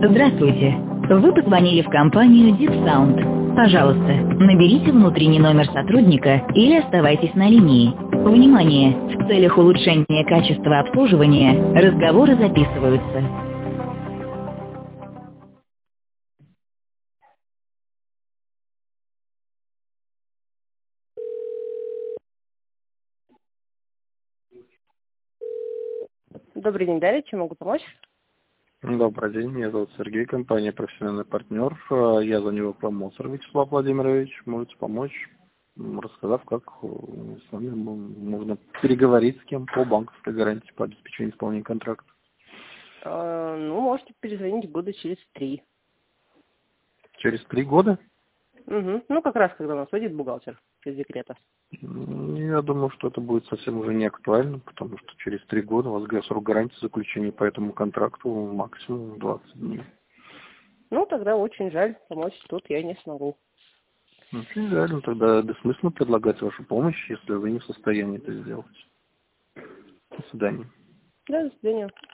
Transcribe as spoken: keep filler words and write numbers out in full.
Здравствуйте. Вы позвонили в компанию DeepSound. Пожалуйста, наберите внутренний номер сотрудника или оставайтесь на линии. Внимание! В целях улучшения качества обслуживания разговоры записываются. Добрый день, Дарья. Чем могу помочь? Добрый день, меня зовут Сергей, компания «Профессиональный партнер». А, Я за него промоутер Вячеслав Владимирович. Можете помочь, м, рассказав, как э, с вами м, можно переговорить с кем по банковской гарантии по обеспечению исполнения контракта. Э, ну, можете перезвонить года через три. Через три года? Угу. Ну, как раз, когда у нас выйдет бухгалтер из декрета. М, Я думаю, что это будет совсем уже не актуально, потому что через три года у вас га- срок гарантии заключения по этому контракту максимум двадцать дней. Ну, тогда очень жаль, помочь тут я не смогу. Очень жаль, но тогда бессмысленно предлагать вашу помощь, если вы не в состоянии это сделать. До свидания. Да, до свидания.